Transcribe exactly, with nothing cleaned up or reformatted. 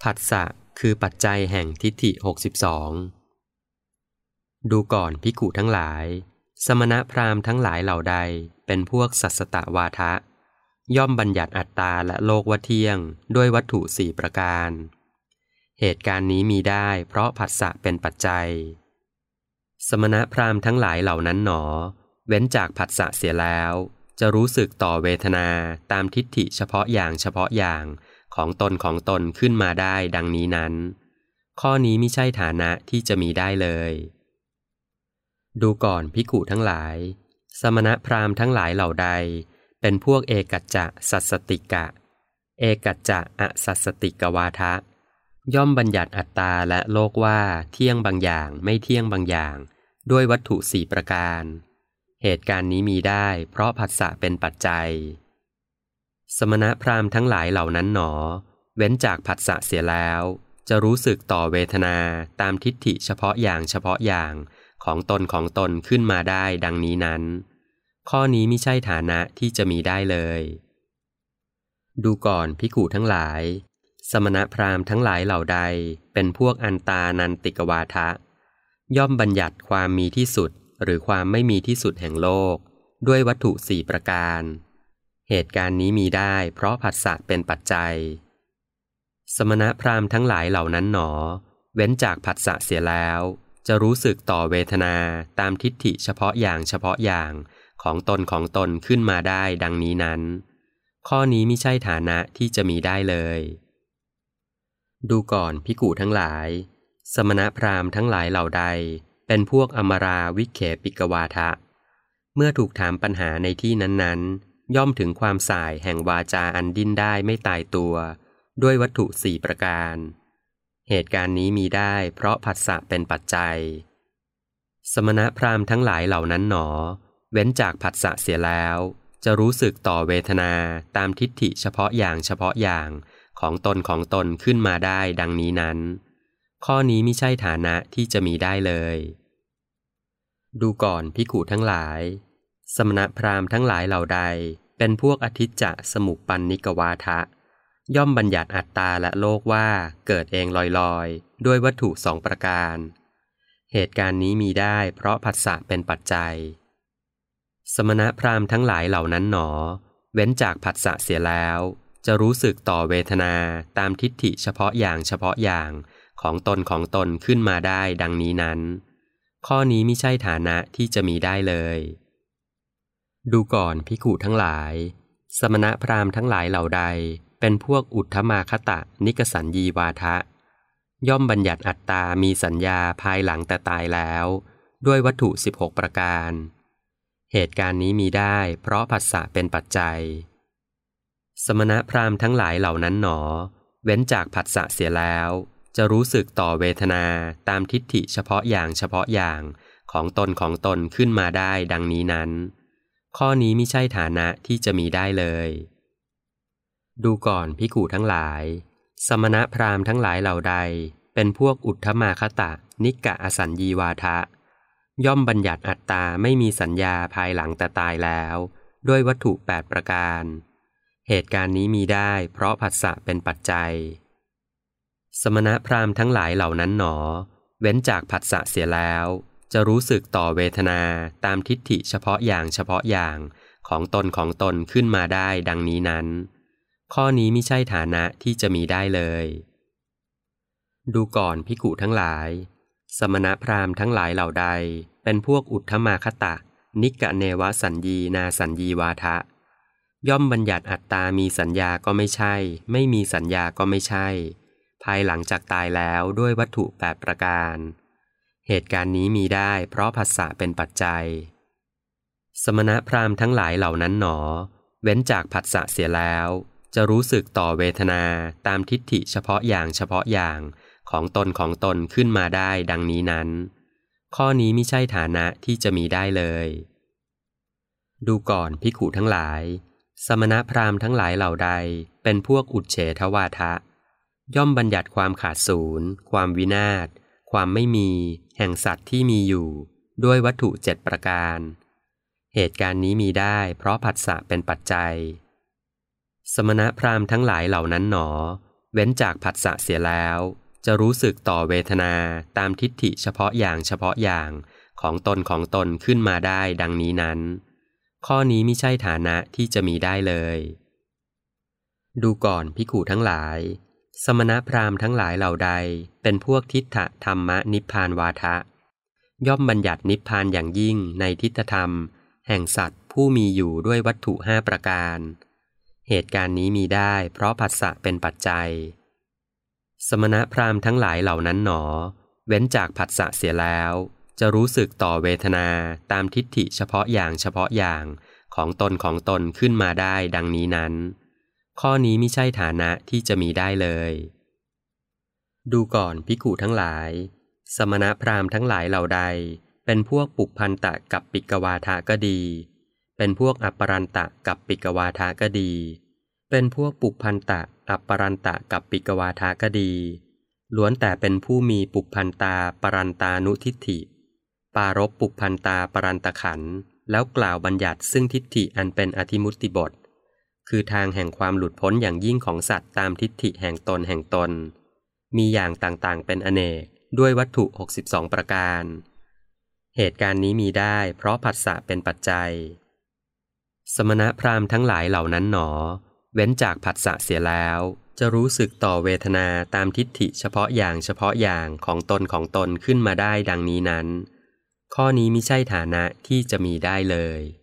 ผัสสะคือปัจจัยแห่งทิฏฐิหกสิบสองดูก่อนภิกขุทั้งหลายสมณพราหมณ์ทั้งหลายเหล่าใดเป็นพวกสัสสตวาทะย่อมบัญญัติอัตตาและโลกว่าเที่ยงด้วยวัตถุสี่ประการเหตุการณ์นี้มีได้เพราะผัสสะเป็นปัจจัยสมณพราหมณ์ทั้งหลายเหล่านั้นหนอเว้นจากผัสสะเสียแล้วจะรู้สึกต่อเวทนาตามทิฏฐิเฉพาะอย่างเฉพาะอย่างของตนของตนขึ้นมาได้ดังนี้นั้นข้อนี้ไม่ใช่ฐานะที่จะมีได้เลยดูก่อนภิกขุทั้งหลายสมณพราหมณ์ทั้งหลายเหล่าใดเป็นพวกเอกัจจะสัสสติกะเอกัจจะอสัสสติกวาทะย่อมบัญญัติอัตตาและโลกว่าเที่ยงบางอย่างไม่เที่ยงบางอย่างด้วยวัตถุสี่ประการเหตุการณ์นี้มีได้เพราะผัสสะเป็นปัจจัยสมณพราหมณ์ทั้งหลายเหล่านั้นหนอเว้นจากผัสสะเสียแล้วจะรู้สึกต่อเวทนาตามทิฏฐิเฉพาะอย่างเฉพาะอย่างของตนของตนขึ้นมาได้ดังนี้นั้นข้อนี้ไม่ใช่ฐานะที่จะมีได้เลยดูก่อนภิกขุทั้งหลายสมณพราหมณ์ทั้งหลายเหล่าใดเป็นพวกอันตานันติกวาทะย่อมบัญญัติความมีที่สุดหรือความไม่มีที่สุดแห่งโลกด้วยวัตถุสี่ประการเหตุการณ์นี้มีได้เพราะผัสสะเป็นปัจจัยสมณพราหมณ์ทั้งหลายเหล่านั้นหนอเว้นจากผัสสะเสียแล้วจะรู้สึกต่อเวทนาตามทิฏฐิเฉพาะอย่างเฉพาะอย่างของตนของตนขึ้นมาได้ดังนี้นั้นข้อนี้ไม่ใช่ฐานะที่จะมีได้เลยดูก่อนภิกขุทั้งหลายสมณพราหมณ์ทั้งหลายเหล่าใดเป็นพวกอมราวิเขปิกวาทะเมื่อถูกถามปัญหาในที่นั้นๆย่อมถึงความส่ายแห่งวาจาอันดิ้นได้ไม่ตายตัวด้วยวัตถุสี่ประการเหตุการณ์นี้มีได้เพราะผัสสะเป็นปัจจัยสมณพราหมณ์ทั้งหลายเหล่านั้นหนอเว้นจากผัสสะเสียแล้วจะรู้สึกต่อเวทนาตามทิฏฐิเฉพาะอย่างเฉพาะอย่างของตนของตนขึ้นมาได้ดังนี้นั้นข้อนี้ไม่ใช่ฐานะที่จะมีได้เลยดูก่อนภิกขุทั้งหลายสมณพราหมณ์ทั้งหลายเหล่าใดเป็นพวกอทิจจะสมุปปันนิกวาทะย่อมบัญญัติอัตตาและโลกว่าเกิดเองลอยๆด้วยวัตถุสองประการเหตุการณ์นี้มีได้เพราะผัสสะเป็นปัจจัยสมณพราหมณ์ทั้งหลายเหล่านั้นหนอเว้นจากผัสสะเสียแล้วจะรู้สึกต่อเวทนาตามทิฏฐิเฉพาะอย่างเฉพาะอย่างของตนของตนขึ้นมาได้ดังนี้นั้นข้อนี้ไม่ใช่ฐานะที่จะมีได้เลยดูก่อนภิกขุทั้งหลายสมณพราหมณ์ทั้งหลายเหล่าใดเป็นพวกอุทธมาคตะนิกสัญญีวาทะย่อมบัญญัติอัตตามีสัญญาภายหลังแต่ตายแล้วด้วยวัตถุสิบหกประการเหตุการณ์นี้มีได้เพราะผัสสะเป็นปัจจัยสมณพราหมณ์ทั้งหลายเหล่านั้นหนอเว้นจากผัสสะเสียแล้วจะรู้สึกต่อเวทนาตามทิฏฐิเฉพาะอย่างเฉพาะอย่างของตนของตนขึ้นมาได้ดังนี้นั้นข้อนี้ไม่ใช่ฐานะที่จะมีได้เลยดูก่อนภิกขุทั้งหลายสมณพราหมณ์ทั้งหลายเหล่าใดเป็นพวกอุทธมาคตะนิกะอสัญญีวาทะย่อมบัญญัติอัตตาไม่มีสัญญาภายหลังแต่ตายแล้วด้วยวัตถุแปดประการเหตุการณ์นี้มีได้เพราะผัสสะเป็นปัจจัยสมณพราหมณ์ทั้งหลายเหล่านั้นหนอเว้นจากผัสสะเสียแล้วจะรู้สึกต่อเวทนาตามทิฏฐิเฉพาะอย่างเฉพาะอย่างของตนของตนขึ้นมาได้ดังนี้นั้นข้อนี้ไม่ใช่ฐานะที่จะมีได้เลยดูก่อนภิกขุทั้งหลายสมณพราหมณ์ทั้งหลายเหล่าใดเป็นพวกอุทธมาคตะนิกะเนวสัญญีนาสัญญีวาทะย่อมบัญญัติอัตตามีสัญญาก็ไม่ใช่ไม่มีสัญญาก็ไม่ใช่ภายหลังจากตายแล้วด้วยวัตถุแปดประการเหตุการณ์นี้มีได้เพราะผัสสะเป็นปัจจัยสมณพราหมณ์ทั้งหลายเหล่านั้นหนอเว้นจากผัสสะเสียแล้วจะรู้สึกต่อเวทนาตามทิฏฐิเฉพาะอย่างเฉพาะอย่างของตนของตนขึ้นมาได้ดังนี้นั้นข้อนี้ไม่ใช่ฐานะที่จะมีได้เลยดูก่อนภิกขุทั้งหลายสมณพราหมณ์ทั้งหลายเหล่าใดเป็นพวกอุจเฉทวาทะย่อมบัญญัติความขาดศูนย์ความวินาศความไม่มีแห่งสัตว์ที่มีอยู่ด้วยวัตถุเจ็ดประการเหตุการณ์นี้มีได้เพราะผัสสะเป็นปัจจัยสมณพราหมณ์ทั้งหลายเหล่านั้นหนอเว้นจากผัสสะเสียแล้วจะรู้สึกต่อเวทนาตามทิฏฐิเฉพาะอย่างเฉพาะอย่างของตนของตนขึ้นมาได้ดังนี้นั้นข้อนี้มิใช่ฐานะที่จะมีได้เลยดูก่อนภิกขุทั้งหลายสมณพราหมณ์ทั้งหลายเหล่าใดเป็นพวกทิฏฐธรรมนิพพานวาทะย่อมบัญญัตินิพพานอย่างยิ่งในทิฏฐธรรมแห่งสัตว์ผู้มีอยู่ด้วยวัตถุห้าประการเหตุการณ์นี้มีได้เพราะผัสสะเป็นปัจจัยสมณพราหมณ์ทั้งหลายเหล่านั้นหนอเว้นจากผัสสะเสียแล้วจะรู้สึกต่อเวทนาตามทิฏฐิเฉพาะอย่างเฉพาะอย่างของตนของตนขึ้นมาได้ดังนี้นั้นข้อนี้มิใช่ฐานะที่จะมีได้เลยดูก่อนภิกขุทั้งหลายสมณพราหมณ์ทั้งหลายเหล่าใดเป็นพวกปุพพันตะกับปิกวาทะก็ดีเป็นพวกอัปปรันตะกับปิกวาทะก็ดีเป็นพวกปุพพันตะอัปปรันตะกับปิกวาทะก็ดีล้วนแต่เป็นผู้มีปุพพันตาปรันตานุทิฏฐิปารภปุพพันตาปรันตขันธ์แล้วกล่าวบัญญัติซึ่งทิฏฐิอันเป็นอธิมุตติบทคือทางแห่งความหลุดพ้นอย่างยิ่งของสัตว์ตามทิฏฐิแห่งตนแห่งตนมีอย่างต่างๆเป็นอเนกด้วยวัตถุหกสิบสองประการเหตุการณ์นี้มีได้เพราะผัสสะเป็นปัจจัยสมณพราหมณ์ทั้งหลายเหล่านั้นหนอเว้นจากผัสสะเสียแล้วจะรู้สึกต่อเวทนาตามทิฏฐิเฉพาะอย่างเฉพาะอย่างของตนของตนขึ้นมาได้ดังนี้นั้นข้อนี้มิใช่ฐานะที่จะมีได้เลย